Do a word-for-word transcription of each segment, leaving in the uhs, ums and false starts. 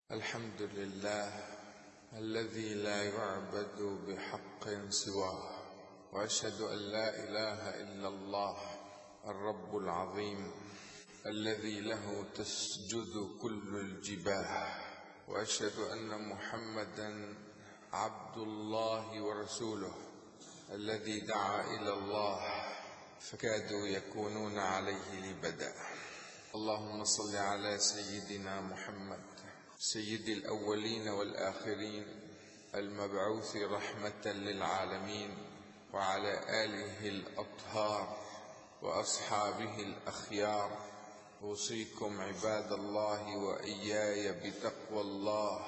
الحمد لله الذي لا يعبد بحق سواه، وأشهد أن لا إله إلا الله الرب العظيم الذي له تسجد كل الجباه، وأشهد أن محمدا عبد الله ورسوله الذي دعا إلى الله فكادوا يكونون عليه لبدا. اللهم صل على سيدنا محمد سيد الأولين والآخرين المبعوث رحمة للعالمين، وعلى آله الأطهار وأصحابه الأخيار. أوصيكم عباد الله وإياي بتقوى الله،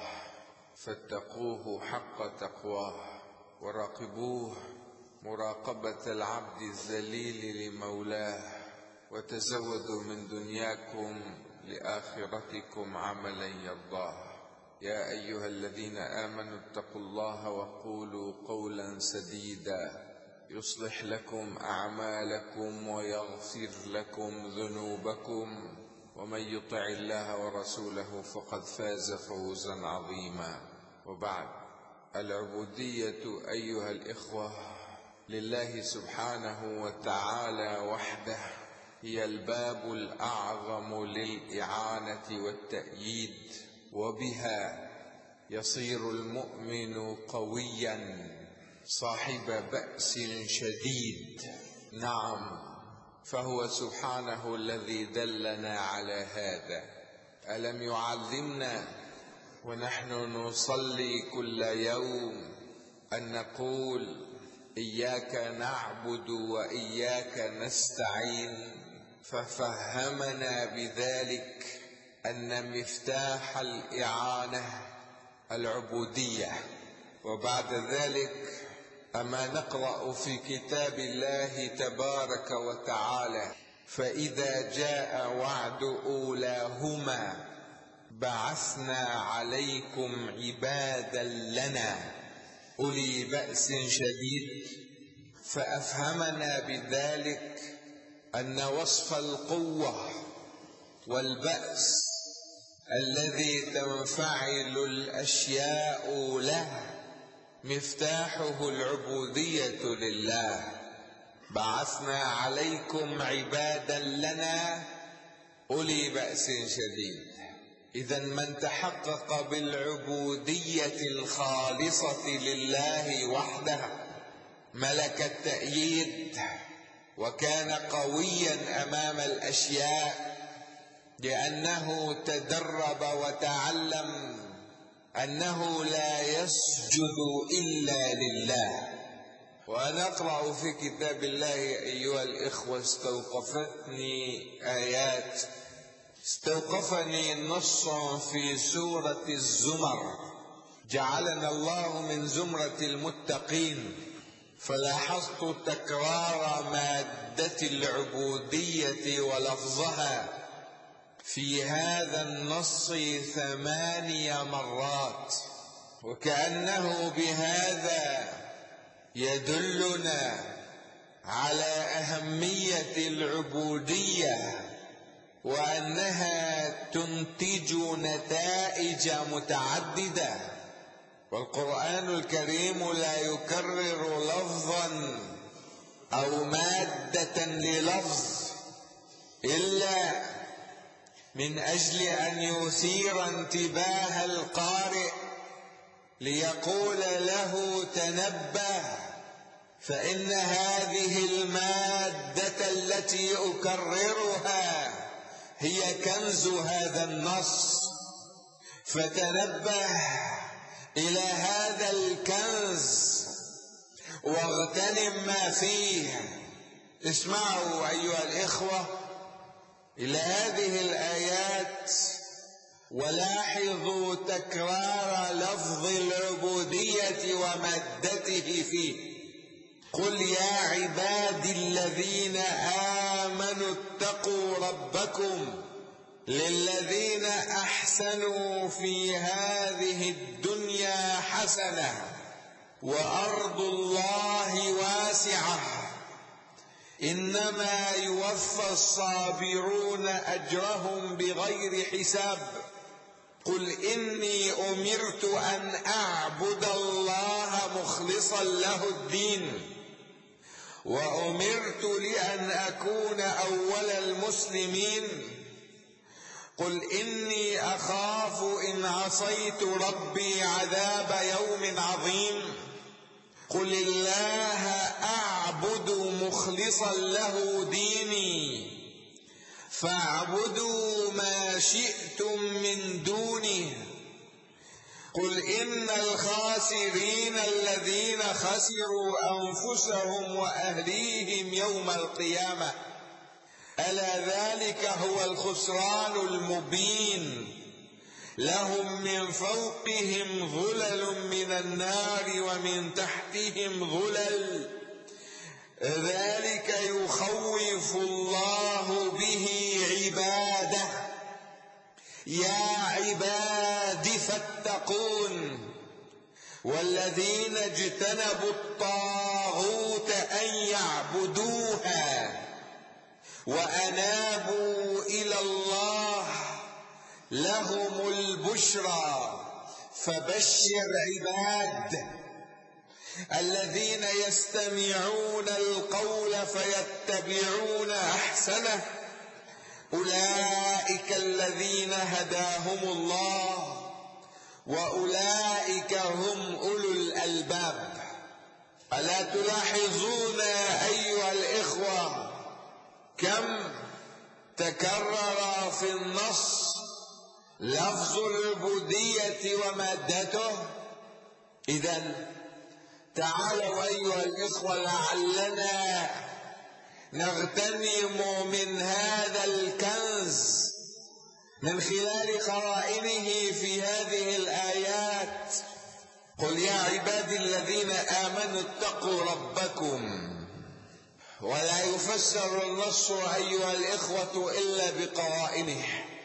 فاتقوه حق تقواه وراقبوه مراقبة العبد الذليل لمولاه، وتزودوا من دنياكم لآخرتكم عملا يرضاه. يا أيها الذين آمنوا اتقوا الله وقولوا قولا سديدا يصلح لكم أعمالكم ويغفر لكم ذنوبكم، ومن يطع الله ورسوله فقد فاز فوزا عظيما. وبعد، العبودية أيها الإخوة لله سبحانه وتعالى وحده هي الباب الأعظم للإعانة والتأييد، وبها يصير المؤمن قويا صاحب بأس شديد. نعم، فهو سبحانه الذي دلنا على هذا. ألم يعلمنا ونحن نصلي كل يوم أن نقول إياك نعبد وإياك نستعين؟ ففهمنا بذلك أن مفتاح الإعانة العبودية. وبعد ذلك أما نقرأ في كتاب الله تبارك وتعالى: فإذا جاء وعد أولاهما بعثنا عليكم عبادا لنا أولي بأس شديد. فأفهمنا بذلك أن وصف القوة والبأس الذي تنفعل الأشياء له مفتاحه العبودية لله. بعثنا عليكم عبادا لنا أولي بأس شديد. إذن من تحقق بالعبودية الخالصة لله وحده ملك التأييد، وكان قويا أمام الأشياء، لأنه تدرب وتعلم أنه لا يسجد إلا لله. ونقرأ في كتاب الله أيها الإخوة: استوقفتني آيات استوقفني نص في سورة الزمر، جعلنا الله من زمرة المتقين، فلاحظت تكرار مادة العبودية ولفظها في هذا النص ثمانية مرات، وكأنه بهذا يدلنا على أهمية العبودية، وأنها تنتج نتائج متعددة. والقرآن الكريم لا يكرر لفظا أو مادة للفظ إلا من أجل أن يثير انتباه القارئ ليقول له: تنبه، فإن هذه المادة التي أكررها هي كنز هذا النص، فتنبه إلى هذا الكنز واغتنم ما فيه. اسمعوا أيها الإخوة إلى هذه الآيات ولاحظوا تكرار لفظ العبودية ومادته فيه. قل يا عبادي الذين آمنوا اتقوا ربكم للذين أحسنوا في هذه الدنيا حسنة وأرض الله واسعة إنما يوفى الصابرون أجرهم بغير حساب. قل إني أمرت أن أعبد الله مخلصا له الدين وأمرت لأن أكون أول المسلمين. قل إني أخاف إن عصيت ربي عذاب يوم عظيم. قل الله أعبد مخلصا له ديني فاعبدوا ما شئتم من دونه. قل إن الخاسرين الذين خسروا أنفسهم وأهليهم يوم القيامة ألا ذلك هو الخسران المبين. لهم من فوقهم ظلل من النار ومن تحتهم ظلل ذلك يخوف الله به عباده. يا عباد فاتقون. والذين اجتنبوا الطاغوت أن يعبدوها وأنابوا إلى الله لهم البشرى. فبشر عباد الذين يستمعون القول فيتبعون أحسنه أولئك الذين هداهم الله وأولئك هم أولو الألباب. ألا تلاحظون أيها الإخوة كم تكرر في النص لفظ العبودية ومادته؟ إذن تعالوا أيها الإخوة لعلنا نغتنم من هذا الكنز من خلال قرائنه في هذه الآيات. قل يا عبادي الذين آمنوا اتقوا ربكم. ولا يفسر النص أيها الإخوة إلا بقرائنه،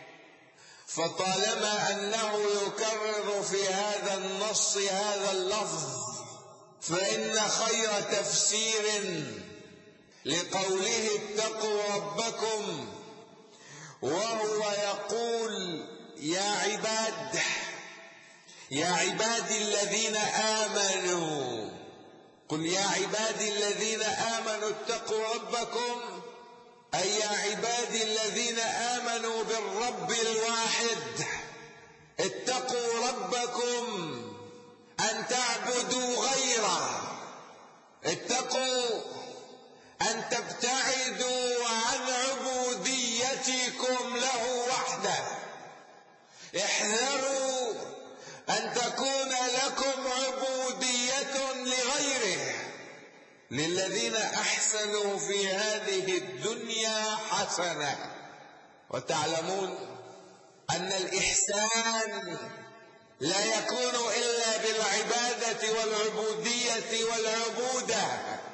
فطالما أنه يكرر في هذا النص هذا اللفظ فإن خير تفسير لقوله اتقوا ربكم وهو يقول يا عباد يا عبادي الذين آمنوا. قل يا عبادي الذين آمنوا اتقوا ربكم أي يا عبادي الذين آمنوا بالرب الواحد اتقوا ربكم أن تعبدوا غيره. اتقوا أن تبتعدوا عن عبوديتكم له وحده. احذروا أن تكون لكم عبودية لغيره. للذين أحسنوا في هذه الدنيا حسنة. وتعلمون أن الإحسان لا يكون إلا بالعبادة والعبودية والعبودة.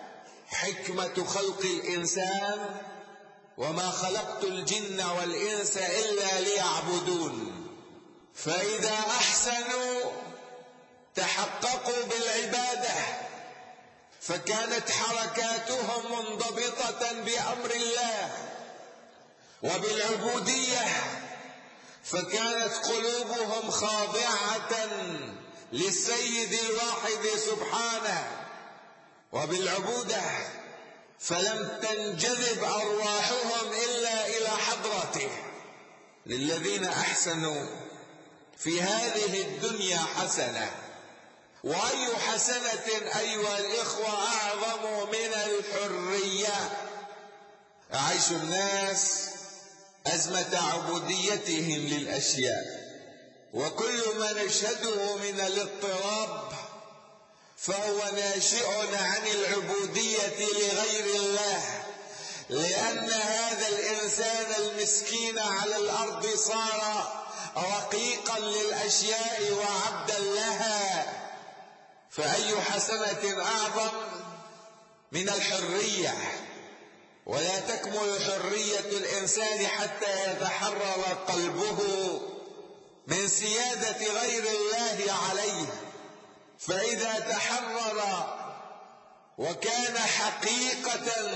حكمة خلق الإنسان وما خلقت الجن والإنس إلا ليعبدون. فإذا أحسنوا تحققوا بالعبادة فكانت حركاتهم منضبطة بأمر الله، وبالعبودية فكانت قلوبهم خاضعة للسيد الواحد سبحانه، وبالعبودة فلم تنجذب أرواحهم إلا إلى حضرته. للذين أحسنوا في هذه الدنيا حسنة. وأي حسنة أيها الإخوة أعظم من الحرية؟ أعيش الناس أزمة عبوديتهم للأشياء، وكل ما نشهده من الاضطراب فهو ناشئ عن العبودية لغير الله، لأن هذا الإنسان المسكين على الأرض صار رقيقا للأشياء وعبدا لها. فأي حسنة أعظم من الحرية؟ ولا تكمل حرية الإنسان حتى يتحرر قلبه من سيادة غير الله عليه. فإذا تحرر وكان حقيقة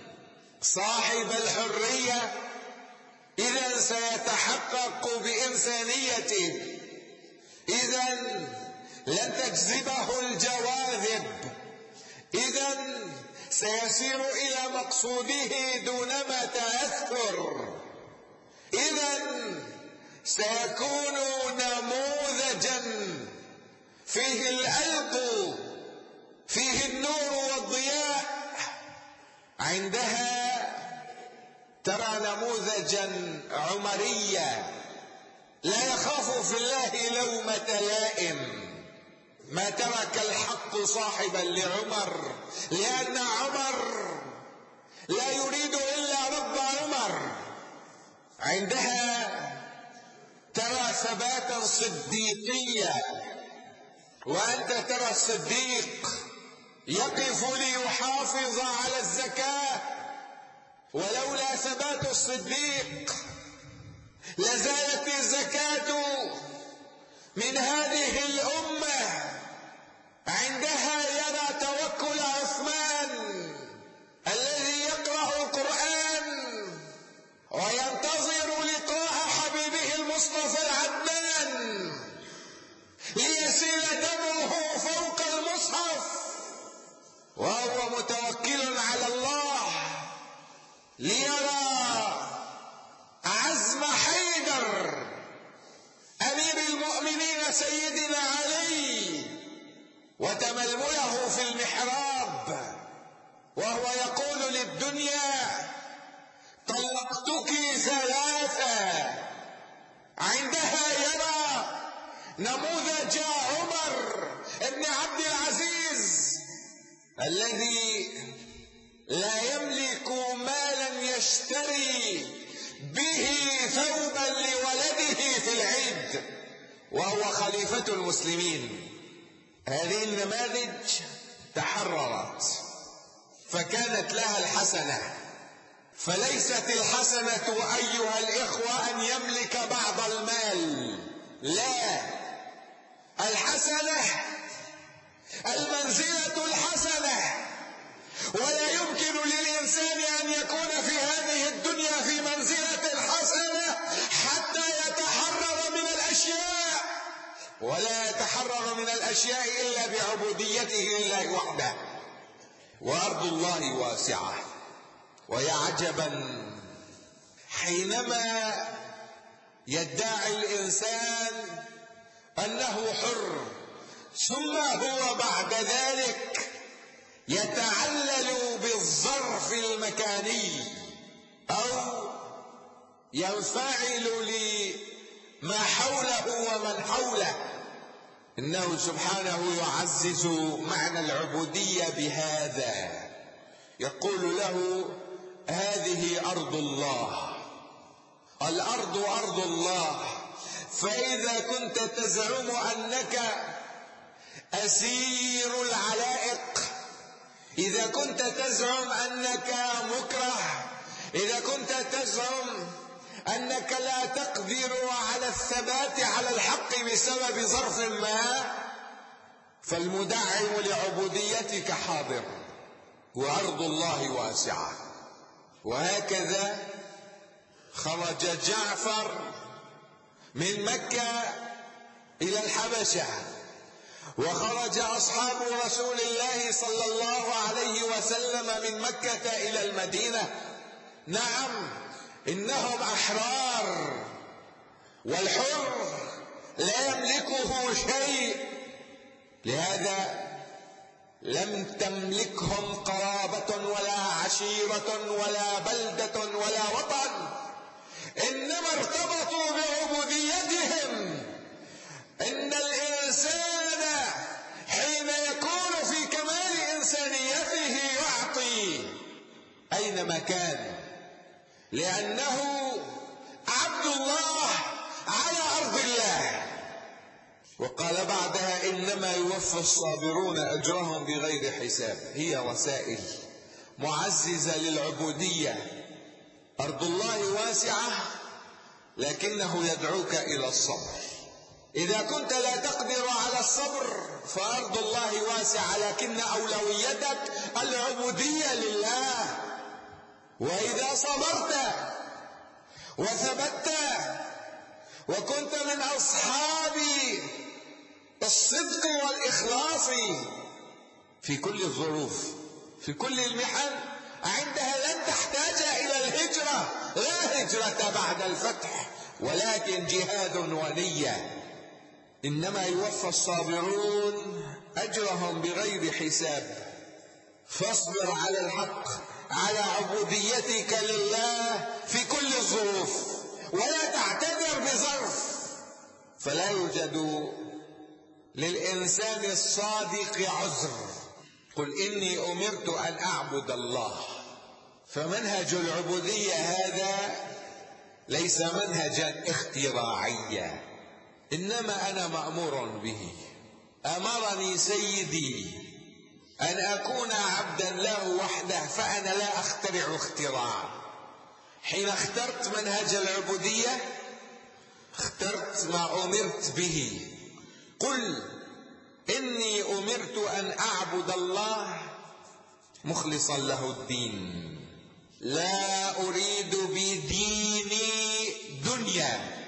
صاحب الحرية إذا سيتحقق بإنسانيته إنسان لن تجذبه الجواذب، إذن سيسير إلى مقصوده دونما تأثر، إذن سيكون نموذجا فيه الألق، فيه النور والضياء. عندها ترى نموذجا عمريا لا يخاف في الله لومة لائم. ما ترك الحق صاحبا لعمر، لأن عمر لا يريد إلا رب عمر. عندها ترى ثباتا صديقيا، وأنت ترى الصديق يقف ليحافظ على الزكاة، ولولا ثبات الصديق لزالت الزكاة من هذه الأمة. عندها يرى توكل عثمان الذي يقرأ القرآن وينتظر لقاء حبيبه المصطفى العدنان ليسيل دمه فوق المصحف، وهو متوكل على الله، ليرى عزم حيدر أمير المؤمنين سيدنا علي وتململه في المحراب وهو يقول للدنيا طلقتك ثلاثة. عندها يرى نموذج عمر ابن عبد العزيز الذي لا يملك مالا يشتري به ثوبا لولده في العيد وهو خليفة المسلمين. هذه النماذج تحررت فكانت لها الحسنة، فليست الحسنة أيها الإخوة أن يملك بعض المال، لا، الحسنة المنزلة الحسنة. ولا يمكن للإنسان أن يكون في هذه الدنيا في منزلة الحسنة حتى يتحرر من الأشياء، ولا يتحرر من الأشياء إلا بعبوديته لله وحده. وأرض الله واسعة، ويا عجبا حينما يدعي الإنسان أنه حر ثم هو بعد ذلك يتعلل بالظرف المكاني أو ينفعل لما حوله ومن حوله. إنه سبحانه يعزز معنى العبودية بهذا، يقول له هذه أرض الله، الأرض أرض الله. فإذا كنت تزعم أنك أسير العلائق، إذا كنت تزعم أنك مكره، إذا كنت تزعم أنك لا تقدر على الثبات على الحق بسبب ظرف ما، فالمدعم لعبوديتك حاضر، وأرض الله واسعة. وهكذا خرج جعفر من مكة إلى الحبشة، وخرج أصحاب رسول الله صلى الله عليه وسلم من مكة إلى المدينة. نعم، إنهم أحرار، والحر لا يملكه شيء، لهذا لم تملكهم قرابة ولا عشيرة ولا بلدة ولا وطن، إنما ارتبطوا بعبوديتهم. إن الإنسان حين يكون في كمال إنسانيته يعطي أينما كان، لأنه عبد الله على أرض الله. وقال بعدها إنما يوفى الصابرون أجرهم بغير حساب. هي وسائل معززة للعبودية. أرض الله واسعة لكنه يدعوك إلى الصبر. إذا كنت لا تقدر على الصبر فأرض الله واسعة، لكن أولويتك العبودية لله. وإذا صبرت وثبت وكنت من أصحاب الصدق والإخلاص في كل الظروف، في كل المحن. عندها لن تحتاج إلى الهجرة، لا هجرة بعد الفتح، ولكن جهاد ونية. إنما يوفى الصابرون أجرهم بغير حساب. فاصبر على الحق، على عبوديتك لله في كل الظروف، ولا تعتذر بظرف. فلا يوجد للإنسان الصادق عذر. قل إني أمرت أن أعبد الله. فمنهج العبودية هذا ليس منهجا اختراعيا، إنما أنا مأمور به. أمرني سيدي أن أكون عبدا له وحده، فأنا لا أخترع اختراع. حين اخترت منهج العبودية اخترت ما أمرت به. قل إني أمرت أن أعبد الله مخلصا له الدين، لا أريد بديني دنيا،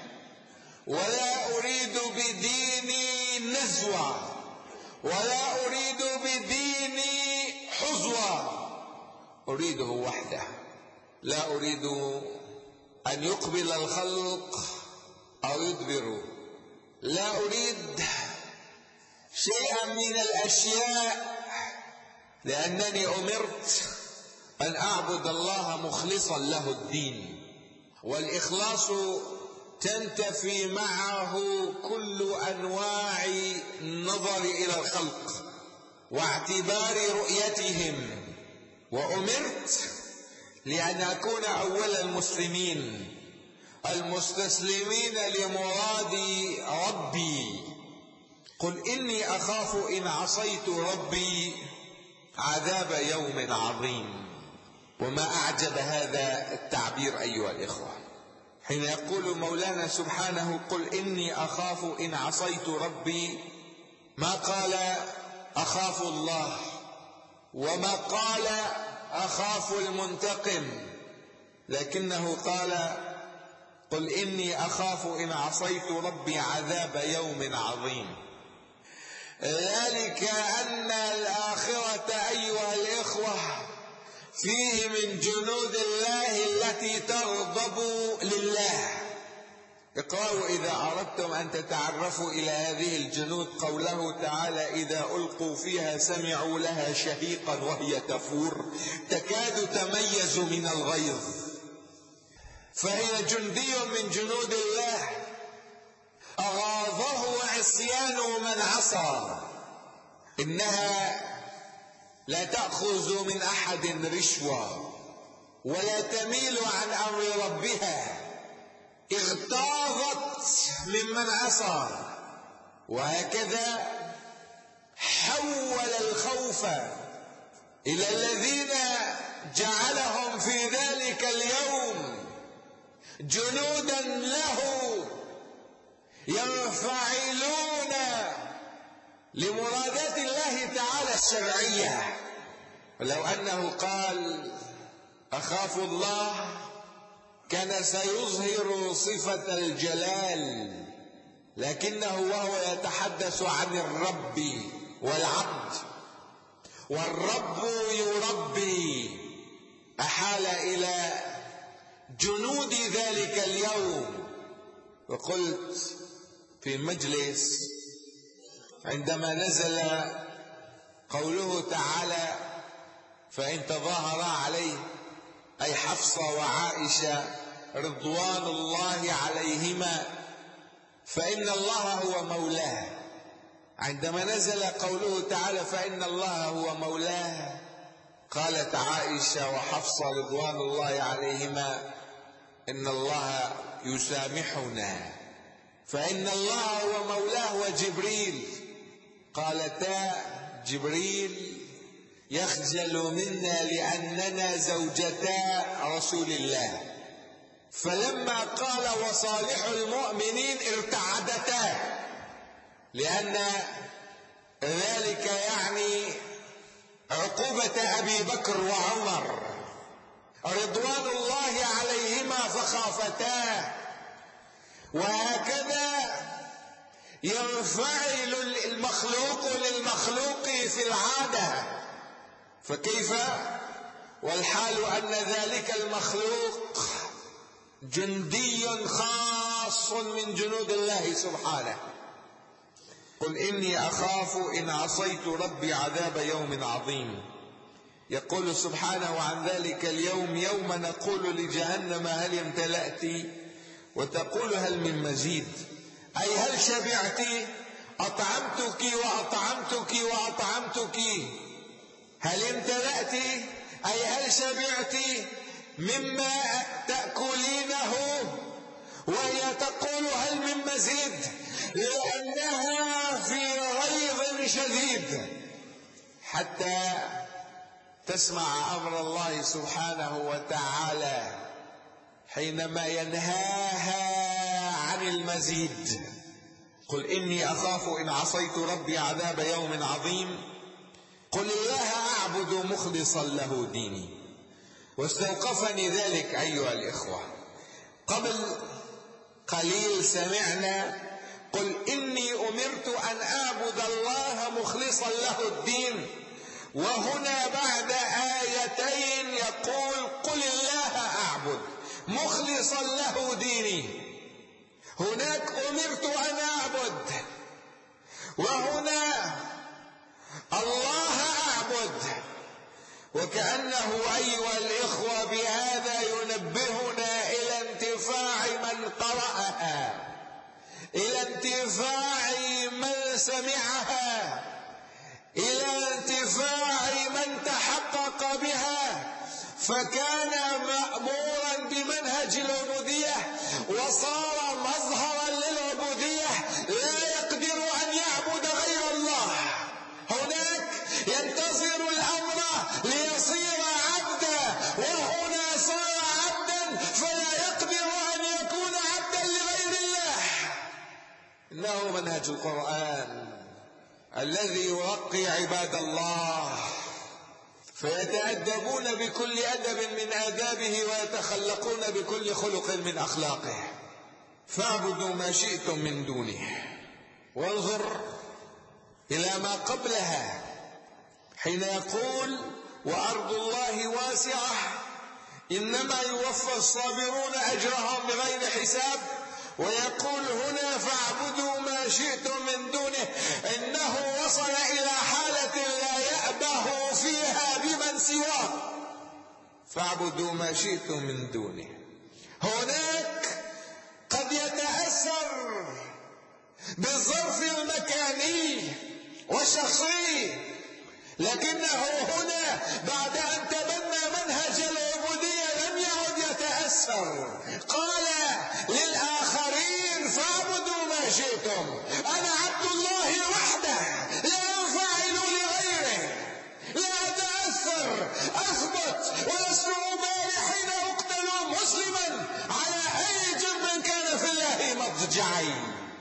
ولا أريد بديني نزوة، ولا أريد بديني حظوة، أريده وحده. لا أريد أن يقبل الخلق أو يدبر، لا أريد شيئا من الأشياء، لأنني أمرت أن أعبد الله مخلصا له الدين. والإخلاص تنتفي معه كل أنواع النظر إلى الخلق واعتبار رؤيتهم. وأمرت لأن أكون أول المسلمين المستسلمين لمراد ربي. قل إني أخاف إن عصيت ربي عذاب يوم عظيم. وما أعجب هذا التعبير أيها الإخوة، حين يقول مولانا سبحانه قل إني أخاف إن عصيت ربي، ما قال أخاف الله، وما قال أخاف المنتقم، لكنه قال قل إني أخاف إن عصيت ربي عذاب يوم عظيم. ذلك أن الآخرة أيها الإخوة فيه من جنود الله التي تغضب لله. اقرأوا إذا أردتم أن تتعرفوا إلى هذه الجنود قوله تعالى إذا ألقوا فيها سمعوا لها شهيقا وهي تفور تكاد تميز من الغيظ. فهي جندي من جنود الله أغاظه عصيان من عصى. إنها لا تأخذ من أحد رشوة ولا تميل عن أمر ربها، اغتاظت ممن عصى. وهكذا حول الخوف إلى الذين جعلهم في ذلك اليوم جنودا له ينفعلون لمرادات الله تعالى الشرعية. ولو أنه قال أخاف الله كان سيظهر صفة الجلال، لكنه وهو يتحدث عن الرب والعبد، والرب يربي، أحال إلى جنود ذلك اليوم. وقلت في مجلس عندما نزل قوله تعالى فإن تظاهرا عليه، أي حفصة وعائشة رضوان الله عليهما، فإن الله هو مولاه. عندما نزل قوله تعالى فإن الله هو مولاه، قالت عائشة وحفصة رضوان الله عليهما إن الله يسامحنا، فإن الله هو مولاه وجبريل. قالتا جبريل يخجل منا لأننا زوجتا رسول الله. فلما قال وصالح المؤمنين ارتعدتا، لأن ذلك يعني عقوبة أبي بكر وعمر رضوان الله عليهما فخافتا. وهكذا ينفعل المخلوق للمخلوق في العادة، فكيف والحال أن ذلك المخلوق جندي خاص من جنود الله سبحانه. قل إني أخاف إن عصيت ربي عذاب يوم عظيم. يقول سبحانه عن ذلك اليوم: يوم نقول لجهنم هل امتلأت وتقول هل من مزيد، أي هل شبعت؟ أطعمتك وأطعمتك وأطعمتك. هل امتلأت أي هل شبعت مما تأكلينه، وهي تقول هل من مزيد، لأنها في غيظ شديد حتى تسمع أمر الله سبحانه وتعالى حينما ينهاها عن المزيد. قل إني أخاف إن عصيت ربي عذاب يوم عظيم. قل الله أعبد مخلصا له ديني. واستوقفني ذلك أيها الإخوة، قبل قليل سمعنا قل إني أمرت أن أعبد الله مخلصا له الدين، وهنا بعد آيتين يقول قل الله أعبد مخلصا له ديني. هناك أمرت أن أعبد، وهنا الله أعبد. وكأنه أيها الإخوة بهذا ينبهنا إلى انتفاع من قرأها، إلى انتفاع من سمعها، إلى انتفاع من تحقق بها، فكان مأمورا بمنهج العبودية وصار مظهرا للعبودية، لا يقدر أن يعبد غير الله. هناك ينتظر الأمر ليصير عبدا، وهنا صار عبدا فلا يقدر أن يكون عبدا لغير الله. إنه منهج القرآن الذي يرقي عباد الله فيتأدبون بكل أدب من آدابه ويتخلقون بكل خلق من أخلاقه. فاعبدوا ما شئتم من دونه. وانظر إلى ما قبلها حين يقول وأرض الله واسعة إنما يوفى الصابرون أجرهم بغير حساب، ويقول هنا فاعبدوا ما شئتم من دونه، إنه وصل إلى حالة لا يأبه فيها بمن سواه. فاعبدوا ما شئتم من دونه. هناك قد يتأثر بالظرف المكاني والشخصي، لكنه هنا بعد أن تبنى منهج العبودية لم يعد يتأثر. قال للآخرين فاعبدوا ما شئتم، أنا عبد الله وحده لا أنفعل لغيره، لا أتأثر، أثبت ولست أبالي حين أقتل مسلما على أي جنب كان في الله مضجعي.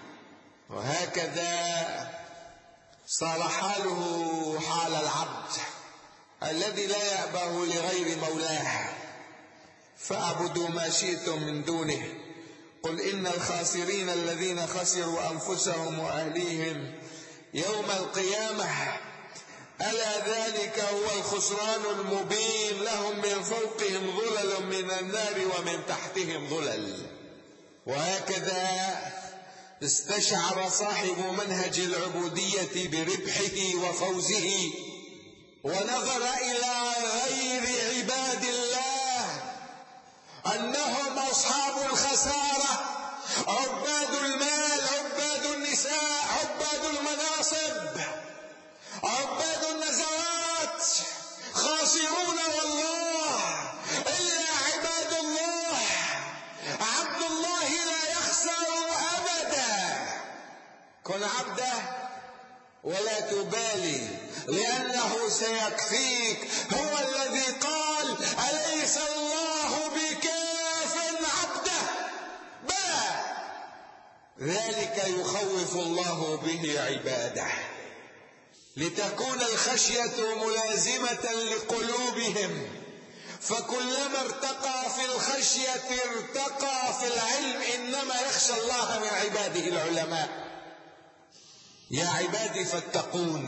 وهكذا صار حاله حال العبد الذي لا يأبه لغير مولاه. فاعبدوا ما شئتم من دونه. قل إن الخاسرين الذين خسروا أنفسهم وأهليهم يوم القيامة ألا ذلك هو الخسران المبين، لهم من فوقهم ظلل من النار ومن تحتهم ظلل. وهكذا استشعر صاحب منهج العبودية بربحه وفوزه، ونظر إلى غير عباد الله أنهم أصحاب الخسارة، عباد المال، عباد النساء، عباد المناصب، عباد النزوات، خاسرون والله إلا عباد الله. عبد الله لا يخسر أبدا. كن عبده ولا تبالي لأنه سيكفيك. هو الذي قال أليس الله بكاف عبده؟ بلى، ذلك يخوف الله به عباده لتكون الخشية ملازمة لقلوبهم، فكلما ارتقى في الخشية ارتقى في العلم. إنما يخشى الله من عباده العلماء. يا عبادي فاتقون.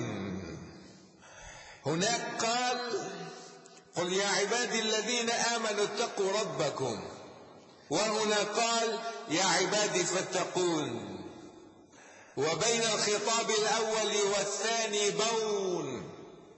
هناك قال قل يا عبادي الذين آمنوا اتقوا ربكم، وهنا قال يا عبادي فاتقون. وبين الخطاب الأول والثاني بون،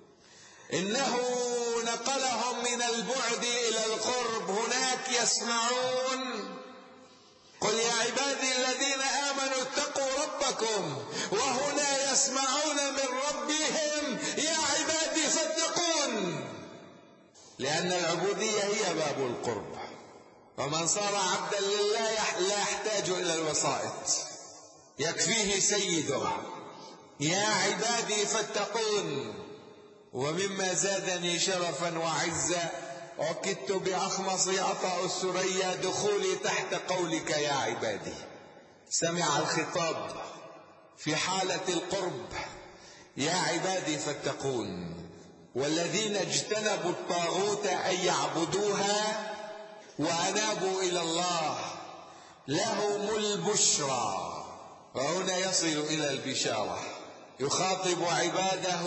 إنه نقلهم من البعد إلى القرب. هناك يسمعون قل يا عبادي الذين آمنوا اتقوا ربكم، وهنا يسمعون من ربهم يا عبادي فاتقون، لأن العبودية هي باب القرب، ومن صار عبدا لله لا يحتاج إلى الوسائط، يكفيه سيده. يا عبادي فاتقون. ومما زادني شرفا وعزا عكدت بأخمصي أطأ الثريا دخولي تحت قولك يا عبادي. سمع الخطاب في حالة القرب يا عبادي فاتقون. والذين اجتنبوا الطاغوت أن يعبدوها وأنابوا إلى الله لهم البشرى. وهنا يصل إلى البشارة، يخاطب عباده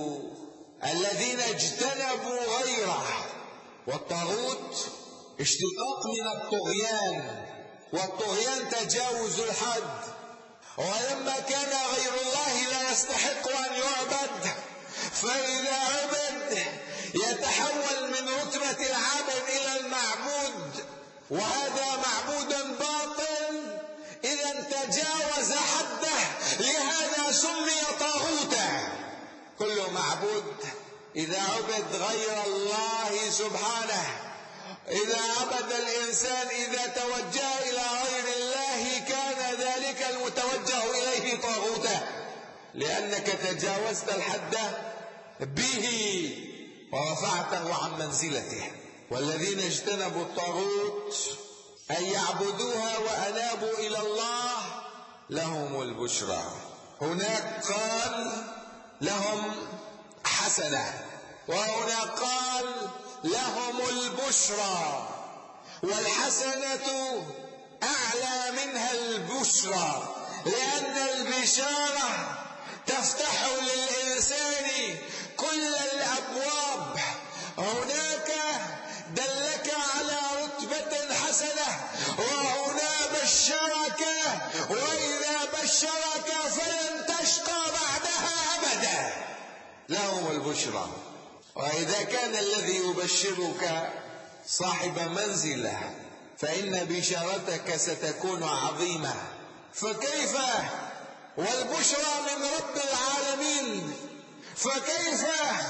الذين اجتنبوا غيره. والطاغوت اشتقاق من الطغيان، والطغيان تجاوز الحد. ولما كان غير الله لا يستحق أن يعبد، فإذا عبد يتحول من رتبة العبد إلى المعبود، وهذا معبود باطل إذا تجاوز حده، لهذا سمي طاغوتا. كل معبود إذا عبد غير الله سبحانه، إذا عبد الإنسان إذا توجه إلى غير الله كان ذلك المتوجه إليه طاغوتا، لأنك تجاوزت الحد به ورفعته عن منزلته. والذين اجتنبوا الطاغوت أن يعبدوها وأنابوا إلى الله لهم البشرى. هناك قال لهم حسنة، وهنا قال لهم البشرى، والحسنة أعلى منها البشرى، لأن البشارة تفتح للإنسان كل الأبواب. هناك دلك على رتبة حسنة، وهنا بشرك، وإذا بشرك فلن تشقى بعدها أبدا. لهم البشرى. وإذا كان الذي يبشرك صاحب منزلة فإن بشارتك ستكون عظيمة، فكيف والبشرى من رب العالمين، فكيف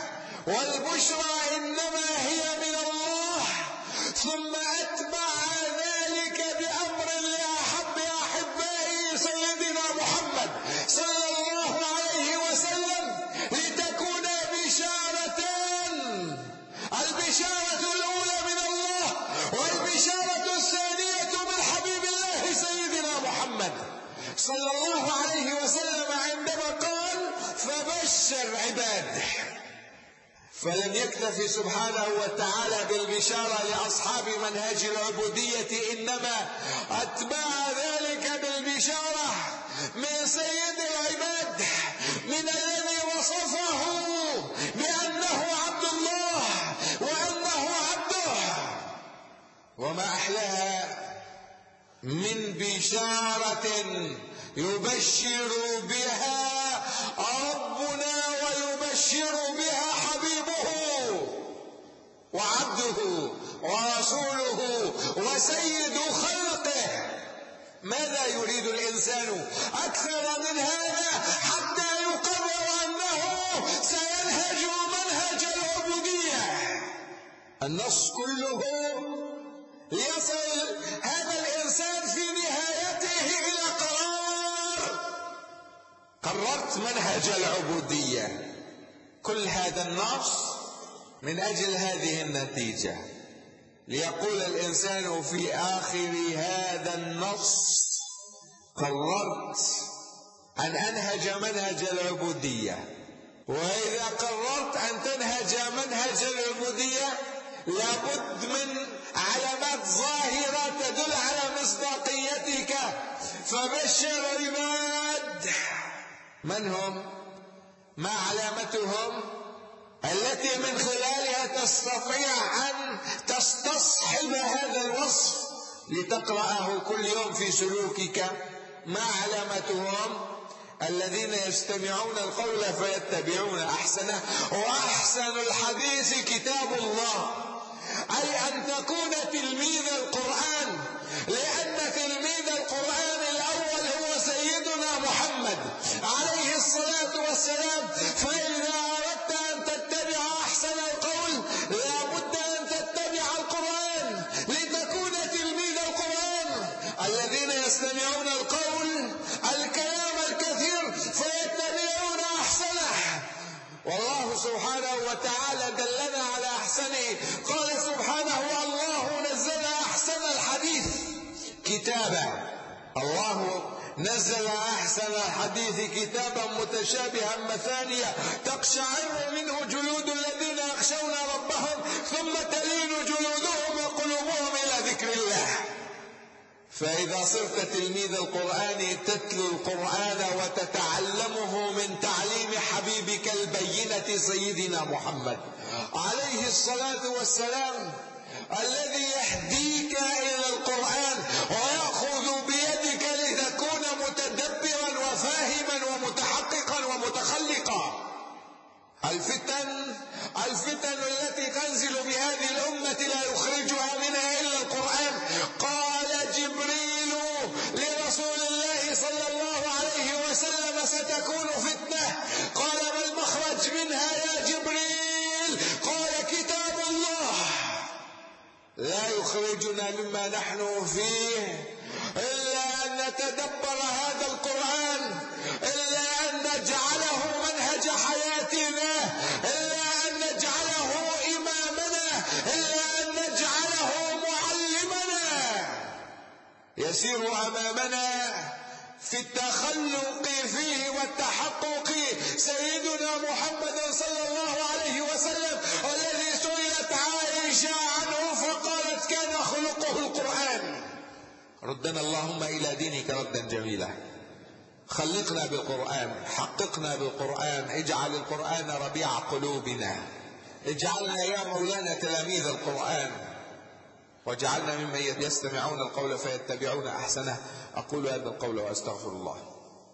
والبشرى إنما هي من الله، ثم أتبع ذلك بأمر لأحب أحبائي سيدنا محمد صلى الله عليه وسلم لتكون بشارتان: البشارة الأولى من الله، والبشارة الثانية من حبيب الله سيدنا محمد صلى الله عليه وسلم عندما قال فبشر عباده. فلم يكتفي سبحانه وتعالى بالبشارة لأصحاب منهج العبودية، إنما أتبع ذلك بالبشارة من سيد العباد، من الذي وصفه بأنه عبد الله وأنه عبده. وما أحلاها من بشارة يبشر بها ربنا ويبشر بها حبيبه وعبده ورسوله وسيد خلقه. ماذا يريد الإنسان أكثر من هذا حتى يقرر أنه سينهج منهج العبودية؟ النص كله ليصل هذا الإنسان في نهايته إلى قرار: قررت منهج العبودية. كل هذا النص من أجل هذه النتيجة، ليقول الإنسان في آخر هذا النص: قررت أن أنهج منهج العبودية. وإذا قررت أن تنهج منهج العبودية لابد من علامات ظاهرة تدل على مصداقيتك. فبشر عباد من هم؟ ما علامتهم التي من خلالها تستطيع أن تستصحب هذا الوصف لتقرأه كل يوم في سلوكك؟ ما علامتهم؟ الذين يستمعون القول فيتبعون أحسنه، وأحسن الحديث كتاب الله. أي أن تكون تلميذ القرآن، لأن تلميذ القرآن الأول هو سيدنا محمد عليه الصلاة والسلام. فإذا أردت أن تتبع أحسن القول لابد أن تتبع القرآن لتكون تلميذ القرآن. الذين يستمعون القول الكلام الكثير فيتبعون أحسنه. والله سبحانه وتعالى دلنا على أحسنه. قال سبحانه: الله نزل أحسن الحديث كتابا. الله نزل أحسن الحديث كتابا متشابها مثانية تقشعر منه جلود الذين يخشون ربهم ثم تلين جلودهم وقلوبهم إلى ذكر الله. فإذا صرت تلميذ القرآن تتلو القرآن وتتعلمه من تعليم حبيبك البينة سيدنا محمد عليه الصلاة والسلام، الذي يهديك إلى القرآن ويأخذ بيدك لتكون متدبرا وفاهما ومتحققا ومتخلقا. الفتن الفتن التي تنزل بهذه الأمة لا يخرجها منها إلا القرآن. قال جبريل لرسول الله صلى الله عليه وسلم: ستكون فتنة. قال: ما المخرج منها يا جبريل؟ قال: كتاب الله. لا يخرجنا مما نحن فيه إلا أن نتدبر هذا القرآن، إلا أن نجعله منهج حياتنا، إلا أن نجعله إمامنا، إلا أن نجعله معلمنا يسير أمامنا في التخلق فيه والتحقق. سيدنا محمد صلى الله عليه وسلم الذي سئلت عائشة عنه فقالت: كان خلقه القرآن. ردنا اللهم إلى دينك ردا جميلا. خلقنا بالقرآن، حققنا بالقرآن، اجعل القرآن ربيع قلوبنا، اجعلنا يا مولانا تلاميذ القرآن، واجعلنا ممن يستمعون القول فيتبعون أحسنه. أقول هذا القول وأستغفر الله.